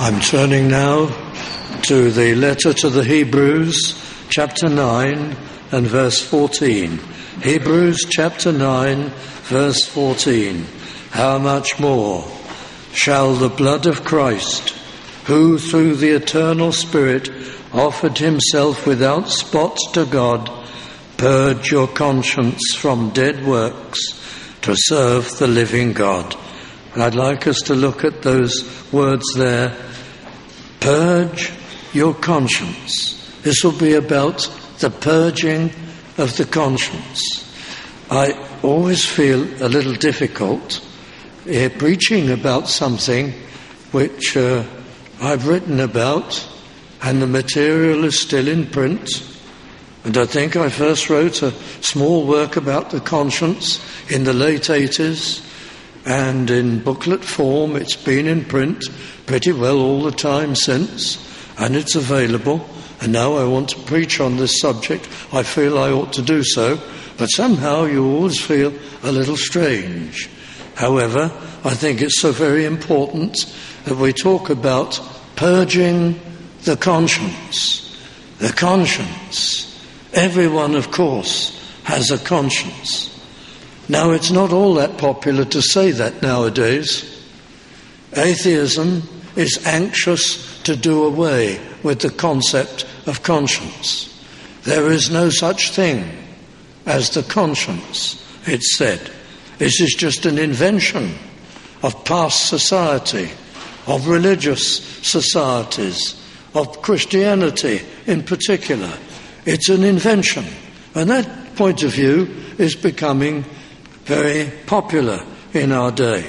I'm turning now to the letter to the Hebrews, chapter 9 and verse 14. Hebrews chapter 9, verse 14. How much more shall the blood of Christ, who through the eternal Spirit offered himself without spot to God, purge your conscience from dead works to serve the living God? And I'd like us to look at those words there. Purge your conscience. This will be about the purging of the conscience. I always feel a little difficult preaching about something which I've written about, and the material is still in print. And I think I first wrote a small work about the conscience in the late 80s, and in booklet form it's been in print pretty well all the time since, and it's available. And now I want to preach on this subject. I feel I ought to do so, but somehow you always feel a little strange. However, I think it's so very important that we talk about purging the conscience. The conscience. Everyone, of course, has a conscience. Now, it's not all that popular to say that nowadays. Atheism is anxious to do away with the concept of conscience. There is no such thing as the conscience, it's said. This is just an invention of past society, of religious societies, of Christianity in particular. It's an invention, and that point of view is becoming very popular in our day.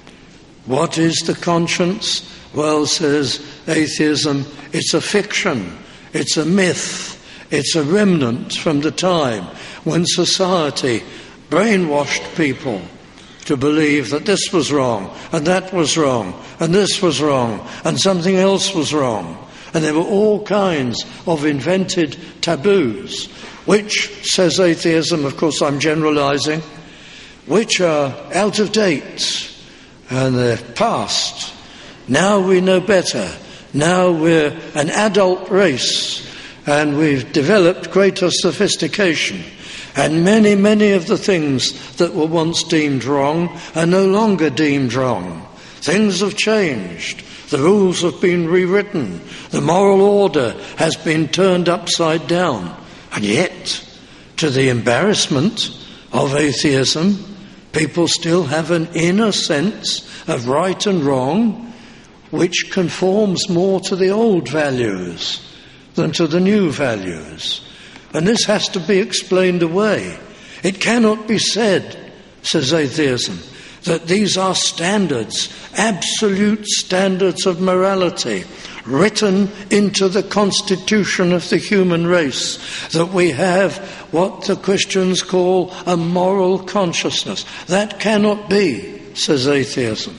What is the conscience? Well, says atheism, it's a fiction, it's a myth, it's a remnant from the time when society brainwashed people to believe that this was wrong, and that was wrong, and this was wrong, and something else was wrong. And there were all kinds of invented taboos, which, says atheism, of course I'm generalizing, which are out of date and they're past. Now we know better. Now we're an adult race and we've developed greater sophistication. And many, many of the things that were once deemed wrong are no longer deemed wrong. Things have changed. The rules have been rewritten. The moral order has been turned upside down. And yet, to the embarrassment of atheism, people still have an inner sense of right and wrong, which conforms more to the old values than to the new values. And this has to be explained away. It cannot be said, says atheism, that these are standards, absolute standards of morality, written into the constitution of the human race, that we have what the Christians call a moral consciousness. That cannot be, says atheism.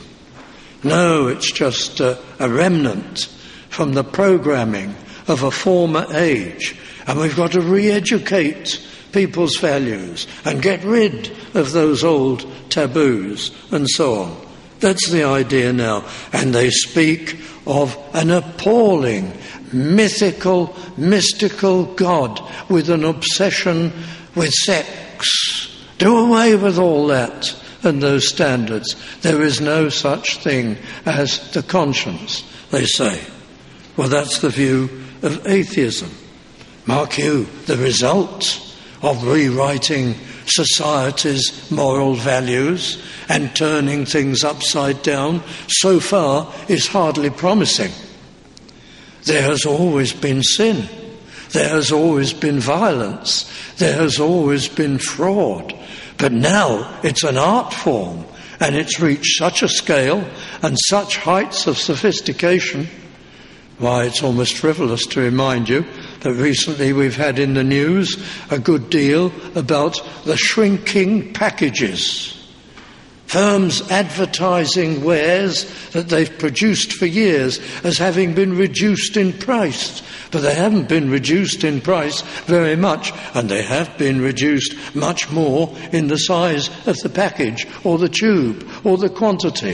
No, it's just a remnant from the programming of a former age. And we've got to re-educate people's values and get rid of those old taboos and so on. That's the idea now. And they speak of an appalling, mythical, mystical God with an obsession with sex. Do away with all that and those standards. There is no such thing as the conscience, they say. Well, that's the view of atheism. Mark you, the result of rewriting society's moral values and turning things upside down so far is hardly promising. There has always been sin. There has always been violence. There has always been fraud. But now it's an art form, and it's reached such a scale and such heights of sophistication. Why, it's almost frivolous to remind you that recently we've had in the news a good deal about the shrinking packages. Firms advertising wares that they've produced for years as having been reduced in price. But they haven't been reduced in price very much, and they have been reduced much more in the size of the package or the tube or the quantity.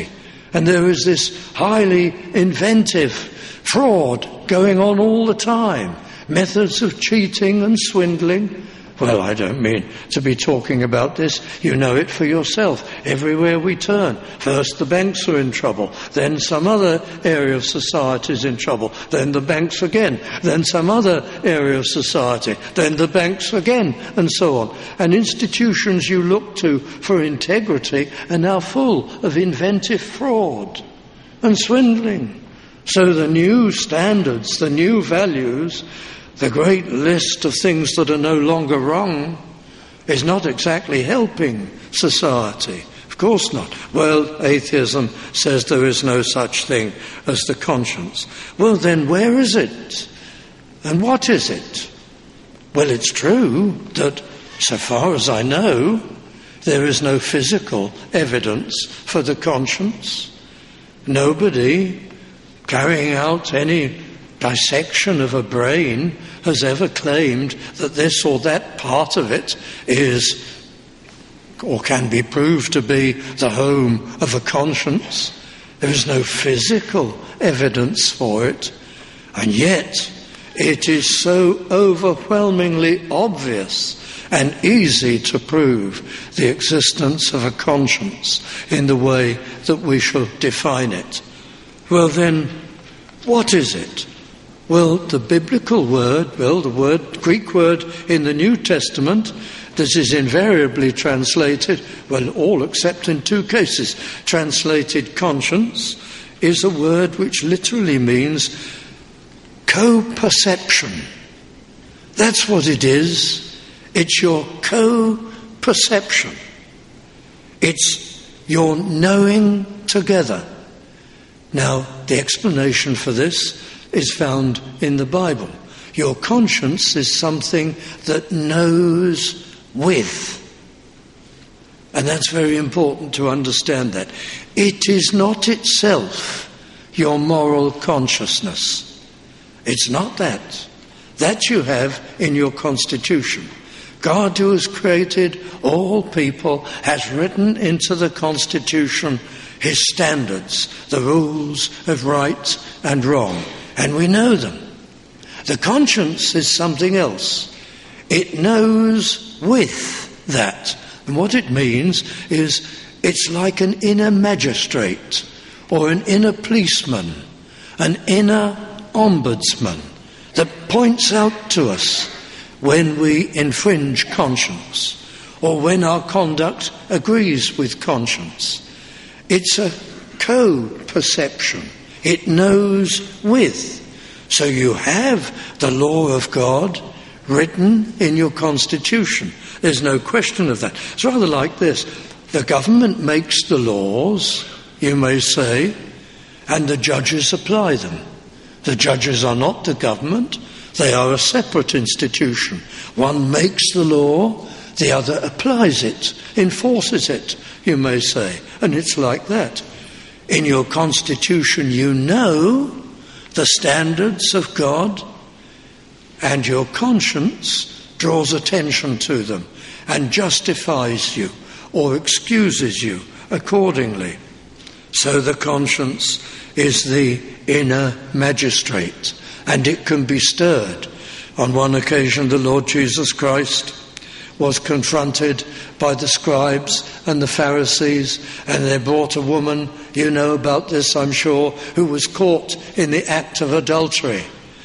And there is this highly inventive fraud going on all the time. Methods of cheating and swindling. Well, I don't mean to be talking about this. You know it for yourself. Everywhere we turn. First the banks are in trouble. Then some other area of society is in trouble. Then the banks again. Then some other area of society. Then the banks again. And so on. And institutions you look to for integrity are now full of inventive fraud and swindling. So the new standards, the new values, the great list of things that are no longer wrong is not exactly helping society. Of course not. Well, atheism says there is no such thing as the conscience. Well, then where is it? And what is it? Well, it's true that, so far as I know, there is no physical evidence for the conscience. Nobody carrying out any dissection of a brain has ever claimed that this or that part of it is or can be proved to be the home of a conscience. There is no physical evidence for it, and yet it is so overwhelmingly obvious and easy to prove the existence of a conscience in the way that we shall define it. Well then, what is it? Well, the biblical word, the Greek word in the New Testament that is invariably translated, well, all except in two cases, translated conscience, is a word which literally means co-perception. That's what it is. It's your co-perception. It's your knowing together. Now, the explanation for this is found in the Bible. Your conscience is something that knows with. And that's very important to understand that. It is not itself your moral consciousness. It's not that. That you have in your constitution. God, who has created all people, has written into the constitution his standards, the rules of right and wrong. And we know them. The conscience is something else. It knows with that. And what it means is it's like an inner magistrate or an inner policeman, an inner ombudsman that points out to us when we infringe conscience or when our conduct agrees with conscience. It's a co-perception. It knows with. So you have the law of God written in your constitution. There's no question of that. It's rather like this. The government makes the laws, you may say, and the judges apply them. The judges are not the government. They are a separate institution. One makes the law, the other applies it, enforces it, you may say. And it's like that. In your constitution, you know the standards of God, and your conscience draws attention to them and justifies you or excuses you accordingly. So the conscience is the inner magistrate, and it can be stirred. On one occasion, the Lord Jesus Christ was confronted by the scribes and the Pharisees, and they brought a woman, you know about this I'm sure, who was caught in the act of adultery.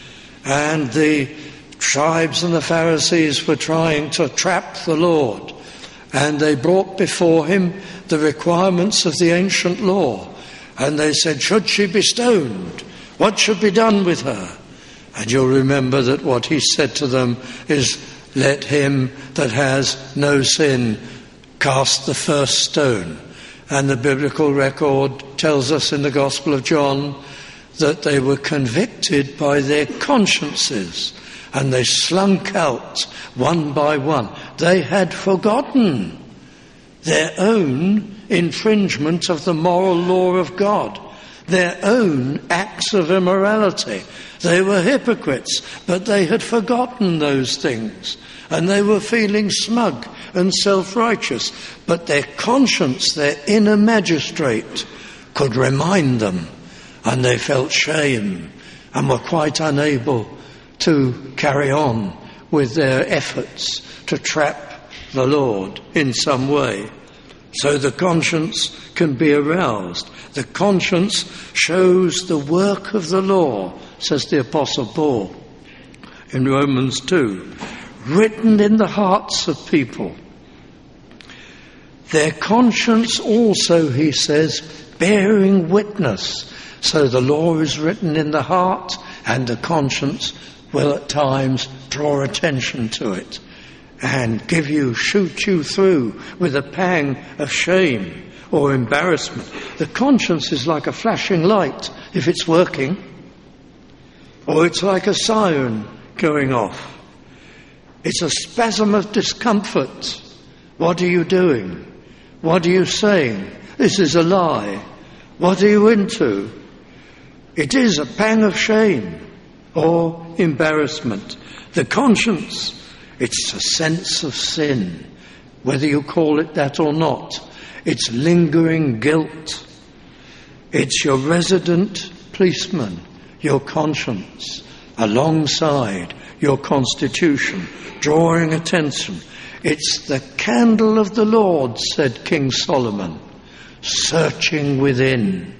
And the scribes and the Pharisees were trying to trap the Lord, and they brought before him the requirements of the ancient law, and they said, should she be stoned? What should be done with her? And you'll remember that what he said to them is, let him that has no sin cast the first stone. And the biblical record tells us in the Gospel of John that they were convicted by their consciences, and they slunk out one by one. They had forgotten their own infringement of the moral law of God, their own acts of immorality. They were hypocrites, but they had forgotten those things, and they were feeling smug and self-righteous. But their conscience, their inner magistrate, could remind them, and they felt shame and were quite unable to carry on with their efforts to trap the Lord in some way. So the conscience can be aroused. The conscience shows the work of the law, says the Apostle Paul in Romans 2, written in the hearts of people. Their conscience also, he says, bearing witness. So the law is written in the heart, and the conscience will at times draw attention to it and shoot you through with a pang of shame or embarrassment. The conscience is like a flashing light if it's working, or it's like a siren going off. It's a spasm of discomfort. What are you doing? What are you saying? This is a lie. What are you into? It is a pang of shame or embarrassment. The conscience, it's a sense of sin, whether you call it that or not. It's lingering guilt. It's your resident policeman, your conscience, alongside your constitution, drawing attention. It's the candle of the Lord, said King Solomon, searching within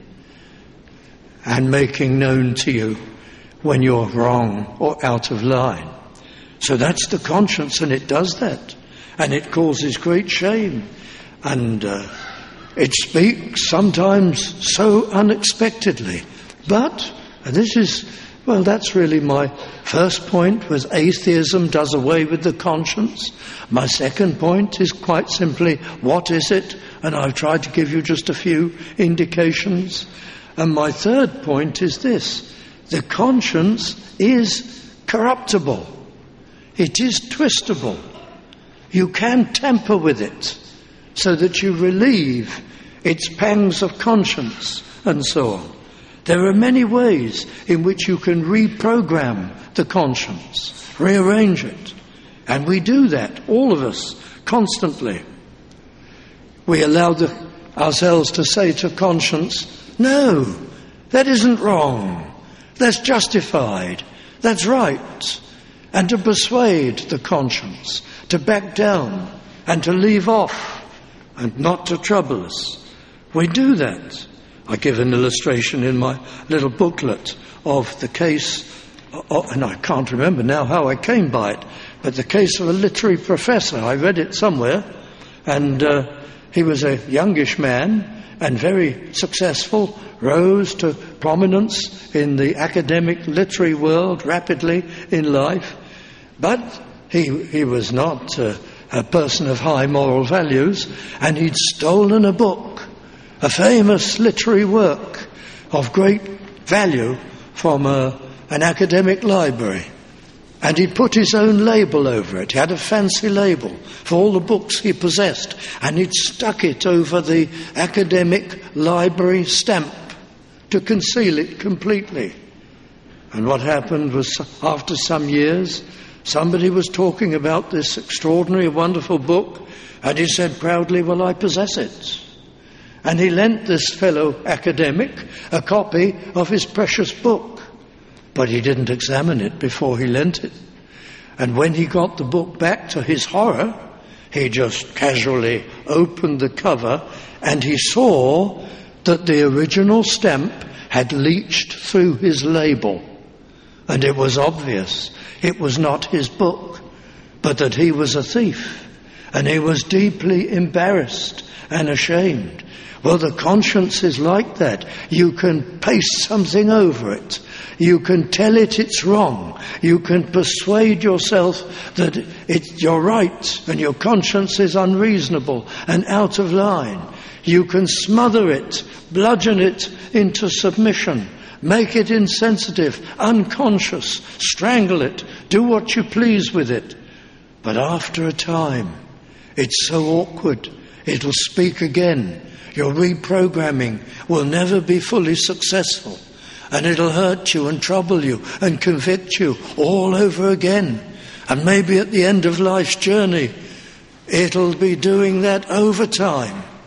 and making known to you when you're wrong or out of line. So that's the conscience, and it does that. And it causes great shame. And it speaks sometimes so unexpectedly. But, and this is, well, that's really my first point, was atheism does away with the conscience. My second point is quite simply, what is it? And I've tried to give you just a few indications. And my third point is this: the conscience is corruptible. It is twistable. You can tamper with it so that you relieve its pangs of conscience and so on. There are many ways in which you can reprogram the conscience, rearrange it. And we do that, all of us, constantly. We allow ourselves to say to conscience, no, that isn't wrong. That's justified. That's right. And to persuade the conscience to back down and to leave off and not to trouble us. We do that. I give an illustration in my little booklet of the case, and I can't remember now how I came by it, but the case of a literary professor. I read it somewhere, and he was a youngish man and very successful, rose to prominence in the academic literary world rapidly in life, but he was not a person of high moral values, and he'd stolen a book, a famous literary work of great value from an academic library. And he put his own label over it. He had a fancy label for all the books he possessed, and he'd stuck it over the academic library stamp to conceal it completely. And what happened was, after some years, somebody was talking about this extraordinary, wonderful book, and he said proudly, well, I possess it. And he lent this fellow academic a copy of his precious book. But he didn't examine it before he lent it. And when he got the book back, to his horror, he just casually opened the cover and he saw that the original stamp had leached through his label. And it was obvious it was not his book, but that he was a thief. And he was deeply embarrassed and ashamed. Well, the conscience is like that. You can paste something over it. You can tell it it's wrong. You can persuade yourself that you're right and your conscience is unreasonable and out of line. You can smother it, bludgeon it into submission, make it insensitive, unconscious, strangle it, do what you please with it. But after a time, it's so awkward, it'll speak again. Your reprogramming will never be fully successful. And it'll hurt you and trouble you and convict you all over again. And maybe at the end of life's journey, it'll be doing that over time.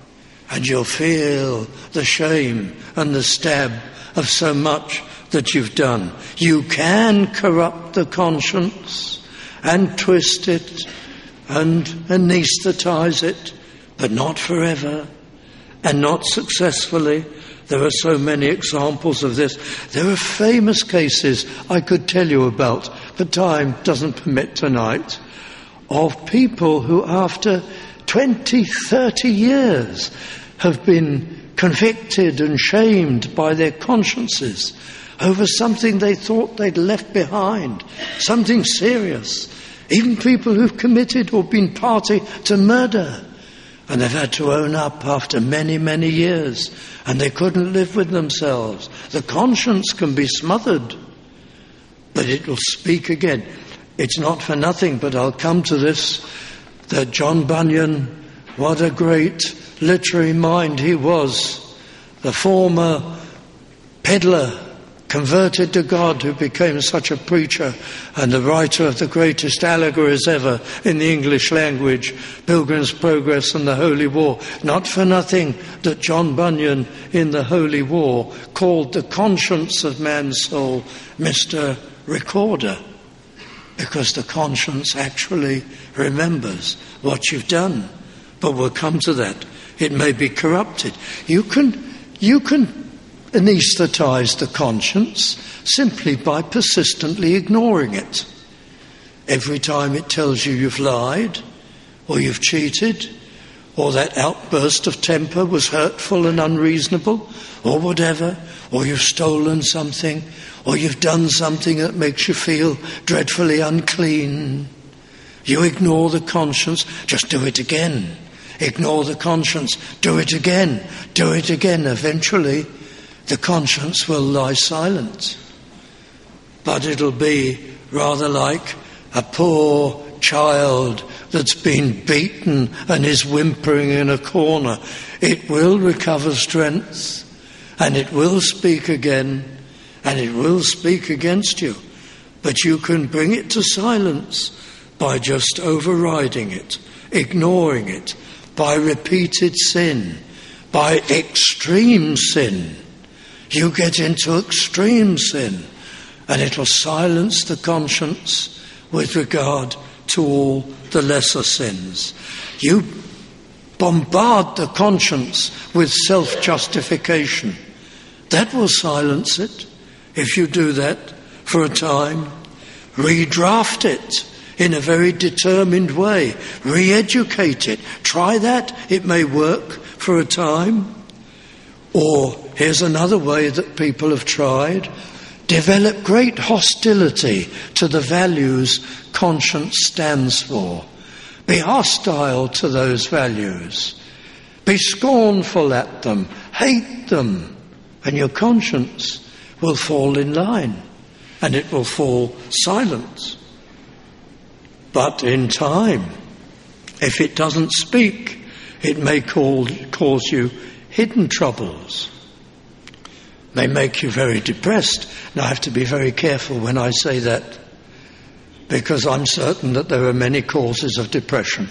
And you'll feel the shame and the stab of so much that you've done. You can corrupt the conscience and twist it and anesthetize it, but not forever and not successfully. There are so many examples of this. There are famous cases I could tell you about, but time doesn't permit tonight, of people who after 20, 30 years have been convicted and shamed by their consciences over something they thought they'd left behind, something serious. Even people who've committed or been party to murder. And they've had to own up after many, many years. And they couldn't live with themselves. The conscience can be smothered, but it will speak again. It's not for nothing, but I'll come to this, that John Bunyan, what a great literary mind he was. The former peddler, converted to God, who became such a preacher and the writer of the greatest allegories ever in the English language, Pilgrim's Progress and the Holy War. Not for nothing that John Bunyan in the Holy War called the conscience of man's soul Mr. Recorder, because the conscience actually remembers what you've done. But we'll come to that. It may be corrupted. You can anesthetize the conscience simply by persistently ignoring it. Every time it tells you you've lied, or you've cheated, or that outburst of temper was hurtful and unreasonable, or whatever, or you've stolen something, or you've done something that makes you feel dreadfully unclean, you ignore the conscience. Just do it again. Ignore the conscience. Do it again. Do it again. Eventually, the conscience will lie silent. But it'll be rather like a poor child that's been beaten and is whimpering in a corner. It will recover strength, and it will speak again, and it will speak against you. But you can bring it to silence by just overriding it, ignoring it, by repeated sin, by extreme sin. You get into extreme sin, and it'll silence the conscience with regard to all the lesser sins. You bombard the conscience with self-justification. That will silence it. If you do that for a time, redraft it in a very determined way. Re-educate it. Try that. It may work for a time. Or here's another way that people have tried. Develop great hostility to the values conscience stands for. Be hostile to those values. Be scornful at them. Hate them. And your conscience will fall in line. And it will fall silent. But in time, if it doesn't speak, it may cause you hidden troubles. May make you very depressed. Now I have to be very careful when I say that, because I'm certain that there are many causes of depression.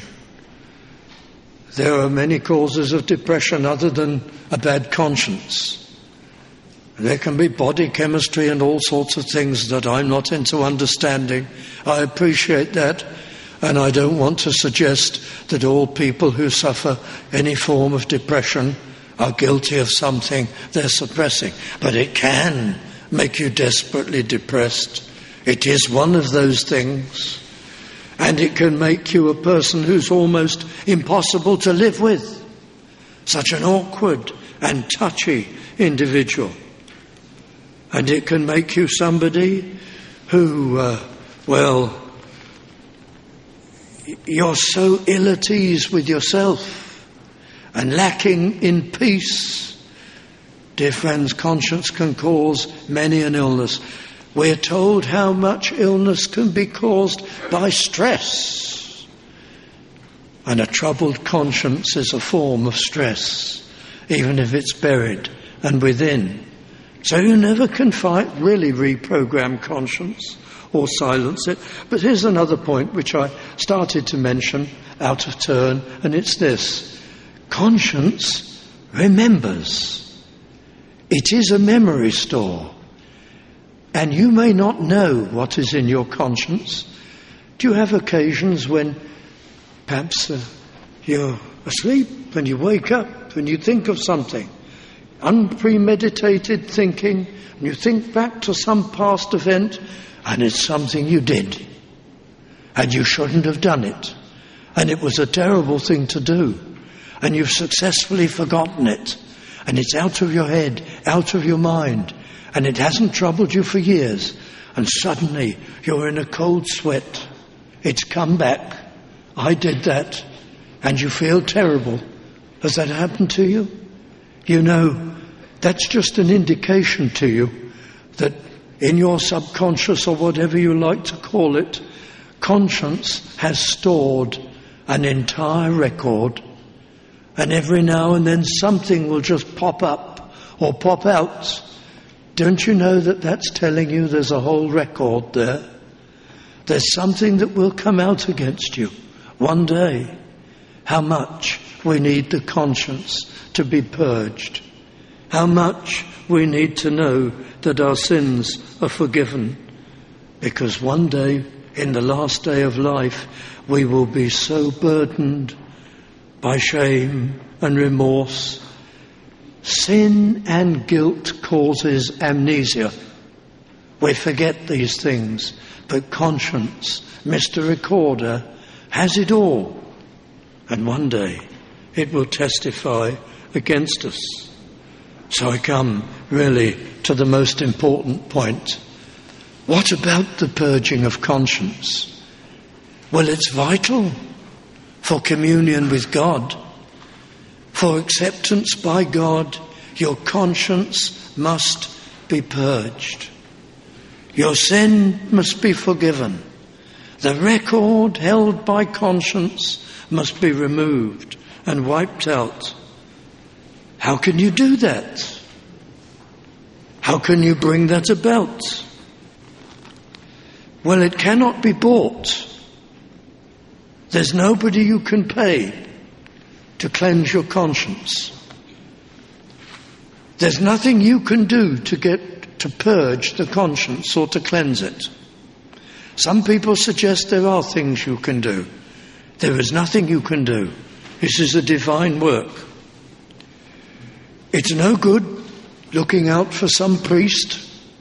There are many causes of depression other than a bad conscience. There can be body chemistry and all sorts of things that I'm not into understanding. I appreciate that, and I don't want to suggest that all people who suffer any form of depression are guilty of something they're suppressing. But it can make you desperately depressed. It is one of those things. And it can make you a person who's almost impossible to live with. Such an awkward and touchy individual. And it can make you somebody who, you're so ill at ease with yourself and lacking in peace. Dear friends, conscience can cause many an illness. We're told how much illness can be caused by stress. And a troubled conscience is a form of stress, even if it's buried and within. So you never can really reprogram conscience or silence it. But here's another point which I started to mention out of turn, and it's this. Conscience remembers. It is a memory store. And you may not know what is in your conscience. Do you have occasions when perhaps you're asleep and you wake up and you think of something, unpremeditated thinking, and you think back to some past event, and it's something you did, and you shouldn't have done it, and it was a terrible thing to do, and you've successfully forgotten it, and it's out of your head, out of your mind, and it hasn't troubled you for years, and suddenly you're in a cold sweat. It's come back. I did that, and you feel terrible. Has that happened to you? You know, that's just an indication to you that in your subconscious, or whatever you like to call it, conscience has stored an entire record, and every now and then something will just pop up or pop out. Don't you know that that's telling you there's a whole record there? There's something that will come out against you one day. How much we need the conscience to be purged. How much we need to know that our sins are forgiven. Because one day, in the last day of life, we will be so burdened by shame and remorse. Sin and guilt causes amnesia. We forget these things, but conscience, Mr. Recorder, has it all. And one day it will testify against us. So I come really to the most important point. What about the purging of conscience? Well, it's vital for communion with God. For acceptance by God, your conscience must be purged. Your sin must be forgiven. The record held by conscience must be removed and wiped out. How can you do that? How can you bring that about? Well, it cannot be bought. There's nobody you can pay to cleanse your conscience. There's nothing you can do to purge the conscience or to cleanse it. Some people suggest there are things you can do. There is nothing you can do. This is a divine work. It's no good looking out for some priest,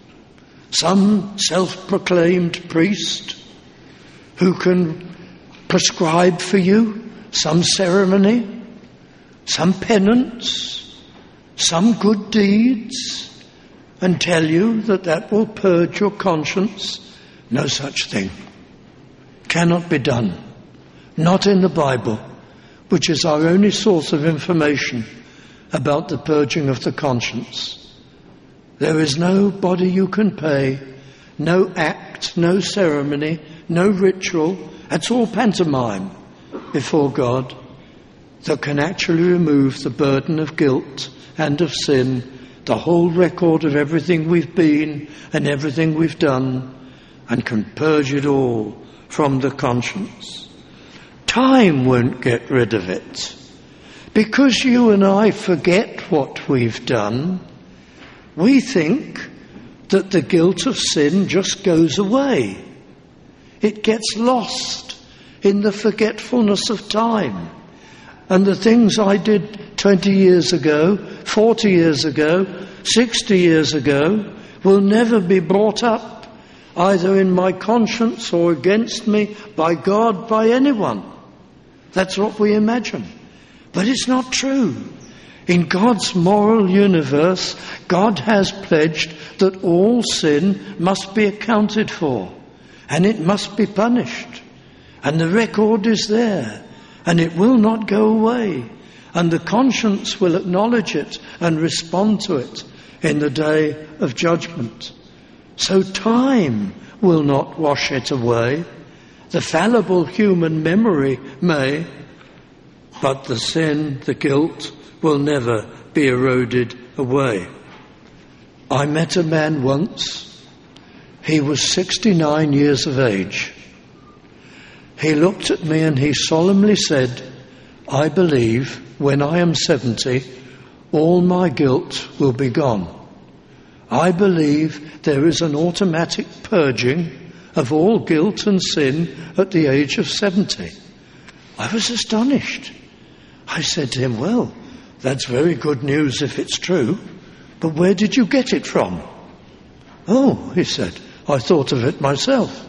some self-proclaimed priest who can prescribe for you some ceremony, some penance, some good deeds, and tell you that that will purge your conscience. No such thing. Cannot be done. Not in the Bible, which is our only source of information about the purging of the conscience. There is nobody you can pay, no act, no ceremony, no ritual. It's all pantomime before God that can actually remove the burden of guilt and of sin, the whole record of everything we've been and everything we've done, and can purge it all from the conscience. Time won't get rid of it. Because you and I forget what we've done, we think that the guilt of sin just goes away. It gets lost in the forgetfulness of time. And the things I did 20 years ago, 40 years ago, 60 years ago will never be brought up, either in my conscience or against me, by God, by anyone. That's what we imagine. But it's not true. In God's moral universe, God has pledged that all sin must be accounted for, and it must be punished. And the record is there, and it will not go away. And the conscience will acknowledge it and respond to it in the day of judgment. So time will not wash it away. The fallible human memory may, but the sin, the guilt, will never be eroded away. I met a man once. He was 69 years of age. He looked at me and he solemnly said, "I believe when I am 70, all my guilt will be gone. I believe there is an automatic purging of all guilt and sin at the age of 70. I was astonished. I said to him, well, that's very good news if it's true, but where did you get it from? Oh, he said, I thought of it myself.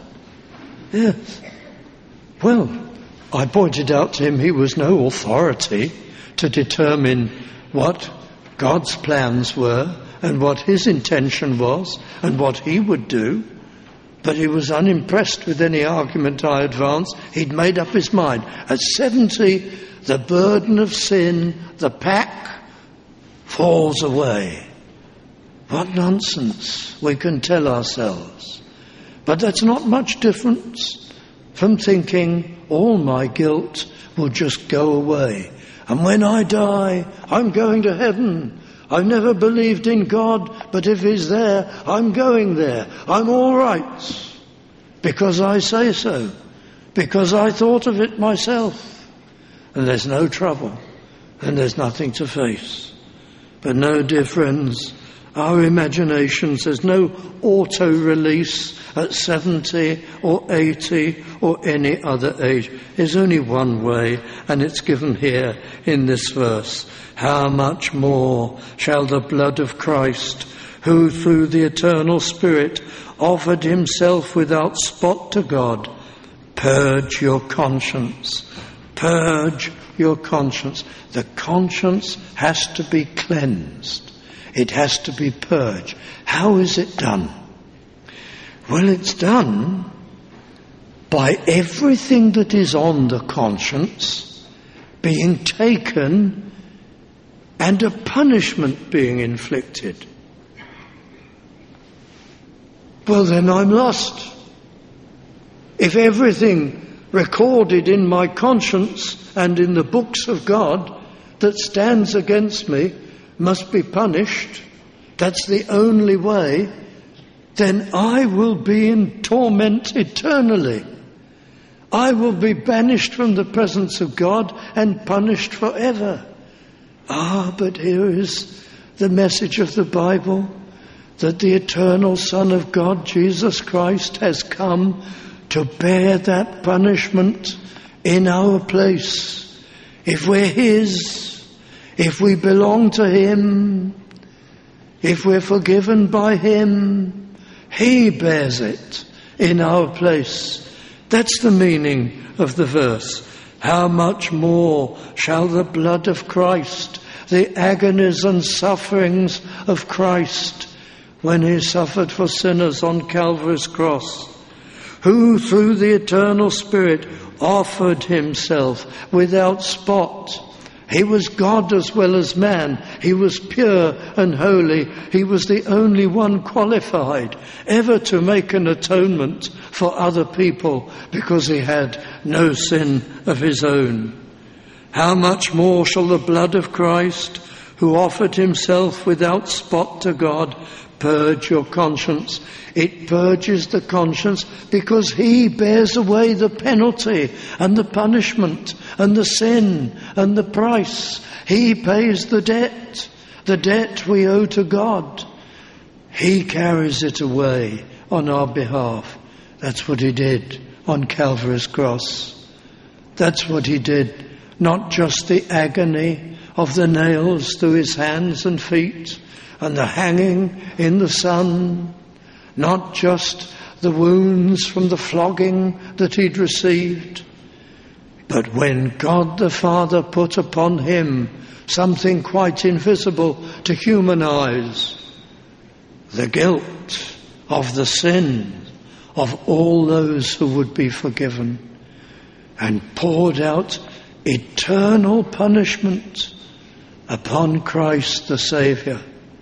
Yes. Well, I pointed out to him he was no authority to determine what God's plans were and what his intention was and what he would do, but he was unimpressed with any argument I advanced. He'd made up his mind. At 70, the burden of sin, the pack, falls away. What nonsense, we can tell ourselves. But that's not much difference from thinking all my guilt will just go away. And when I die, I'm going to heaven. I've never believed in God, but if He's there, I'm going there. I'm all right. Because I say so. Because I thought of it myself. And there's no trouble. And there's nothing to face. But no, dear friends, our imaginations, there's no auto-release at 70 or 80 or any other age. There's only one way, and it's given here in this verse. How much more shall the blood of Christ, who through the eternal Spirit offered himself without spot to God, purge your conscience. Purge your conscience. The conscience has to be cleansed. It has to be purged. How is it done? Well, it's done by everything that is on the conscience being taken and a punishment being inflicted. Well, then I'm lost. If everything recorded in my conscience and in the books of God that stands against me must be punished, that's the only way, then I will be in torment eternally. I will be banished from the presence of God and punished forever. But here is the message of the Bible, that the eternal Son of God, Jesus Christ, has come to bear that punishment in our place. If we're His, if we belong to Him, if we're forgiven by Him, He bears it in our place. That's the meaning of the verse. How much more shall the blood of Christ, the agonies and sufferings of Christ, when He suffered for sinners on Calvary's cross, who through the eternal Spirit offered Himself without spot. He was God as well as man. He was pure and holy. He was the only one qualified ever to make an atonement for other people because He had no sin of His own. How much more shall the blood of Christ, who offered Himself without spot to God, purge your conscience? It purges the conscience because He bears away the penalty and the punishment and the sin and the price. He pays the debt we owe to God. He carries it away on our behalf. That's what He did on Calvary's cross. That's what He did. Not just the agony of the nails through His hands and feet and the hanging in the sun, not just the wounds from the flogging that He'd received, but when God the Father put upon Him something quite invisible to human eyes, the guilt of the sin of all those who would be forgiven, and poured out eternal punishment upon Christ the Saviour,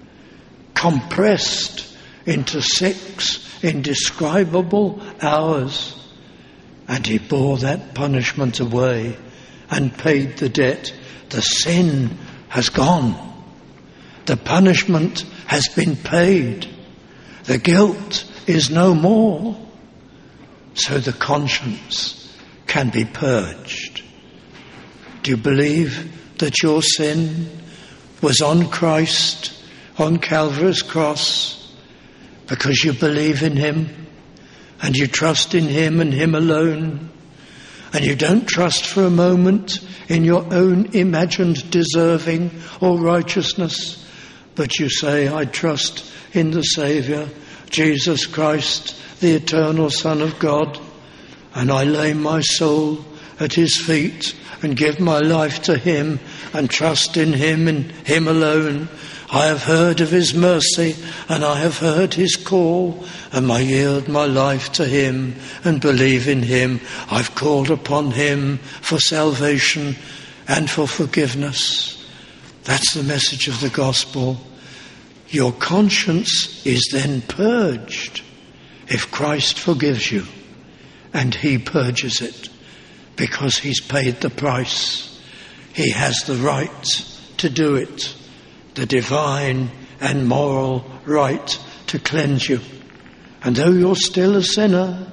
compressed into 6 indescribable hours. And He bore that punishment away and paid the debt. The sin has gone. The punishment has been paid. The guilt is no more. So the conscience can be purged. Do you believe that your sin was on Christ, on Calvary's cross, because you believe in him and you trust in him and him alone, and you don't trust for a moment in your own imagined deserving or righteousness, but you say, I trust in the Saviour, Jesus Christ, the eternal Son of God, and I lay my soul at his feet and give my life to him and trust in him and him alone. I have heard of his mercy and I have heard his call, and I yield my life to him and believe in him. I've called upon him for salvation and for forgiveness. That's the message of the gospel. Your conscience is then purged if Christ forgives you, and he purges it because he's paid the price. He has the right to do it, the divine and moral right to cleanse you. And though you're still a sinner,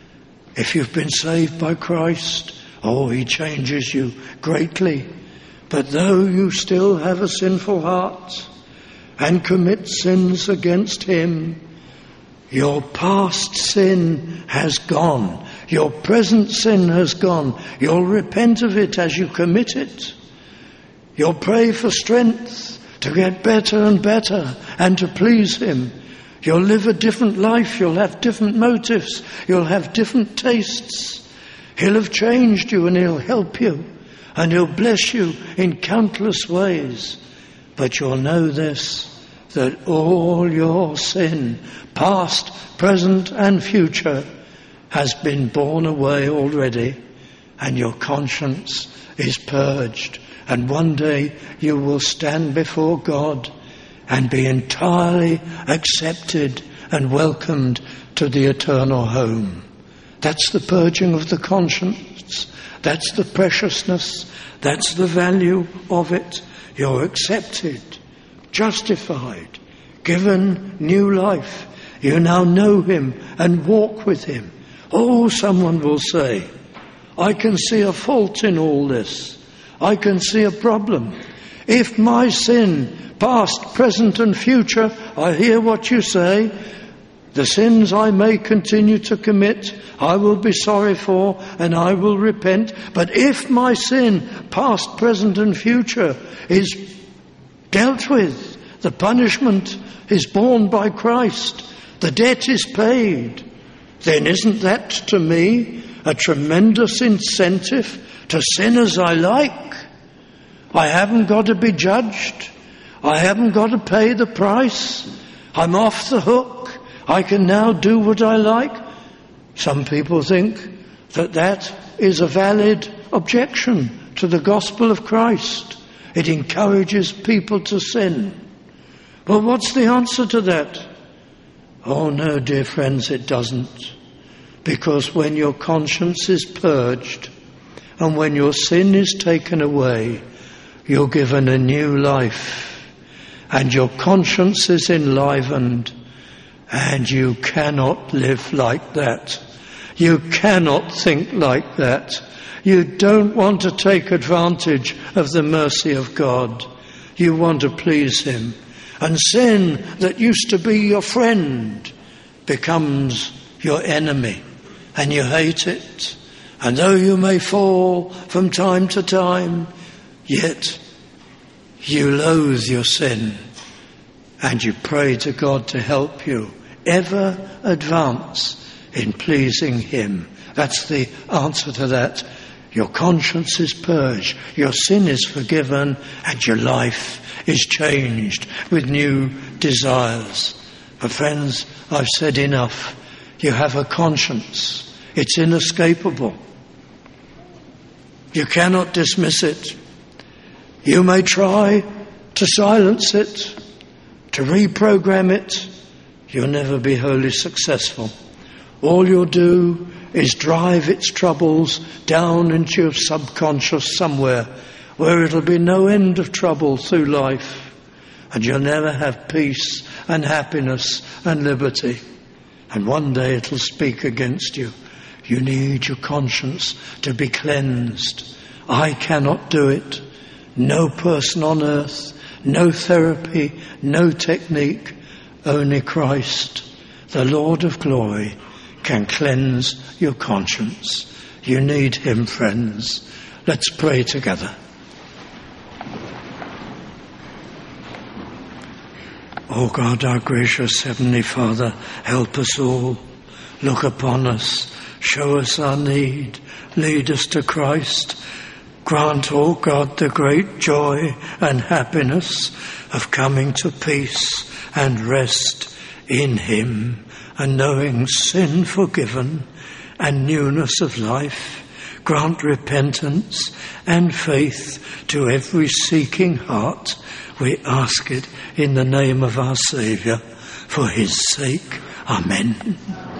if you've been saved by Christ, he changes you greatly. But though you still have a sinful heart and commit sins against him, your past sin has gone. Your present sin has gone. You'll repent of it as you commit it. You'll pray for strength to get better and better and to please him. You'll live a different life. You'll have different motives. You'll have different tastes. He'll have changed you and he'll help you and he'll bless you in countless ways. But you'll know this, that all your sin, past, present and future, has been borne away already, and your conscience is purged. And one day you will stand before God and be entirely accepted and welcomed to the eternal home. That's the purging of the conscience. That's the preciousness. That's the value of it. You're accepted, justified, given new life. You now know him and walk with him. Someone will say, I can see a fault in all this. I can see a problem. If my sin, past, present and future, I hear what you say, the sins I may continue to commit, I will be sorry for and I will repent. But if my sin, past, present and future, is dealt with, the punishment is borne by Christ, the debt is paid, then isn't that to me a tremendous incentive to sin as I like? I haven't got to be judged. I haven't got to pay the price. I'm off the hook. I can now do what I like. Some people think that is a valid objection to the gospel of Christ. It encourages people to sin. Well, what's the answer to that? Oh no, dear friends, it doesn't. Because when your conscience is purged and when your sin is taken away, you're given a new life and your conscience is enlivened, and you cannot live like that. You cannot think like that. You don't want to take advantage of the mercy of God. You want to please him. And sin that used to be your friend becomes your enemy, and you hate it. And though you may fall from time to time, yet you loathe your sin, and you pray to God to help you ever advance in pleasing him. That's the answer to that. Your conscience is purged, your sin is forgiven, and your life is changed with new desires. But friends, I've said enough. You have a conscience. It's inescapable. You cannot dismiss it. You may try to silence it, to reprogram it. You'll never be wholly successful. All you'll do is drive its troubles down into your subconscious somewhere where it'll be no end of trouble through life, and you'll never have peace and happiness and liberty. And one day it'll speak against you. You need your conscience to be cleansed. I cannot do it. No person on earth, No therapy, no technique, only Christ, the Lord of glory, can cleanse your conscience. You need him, friends. Let's pray together. O God, our gracious Heavenly Father, help us all. Look upon us, show us our need, lead us to Christ. Grant, O God, the great joy and happiness of coming to peace and rest in him, and knowing sin forgiven and newness of life. Grant repentance and faith to every seeking heart. We ask it in the name of our Saviour, for his sake. Amen.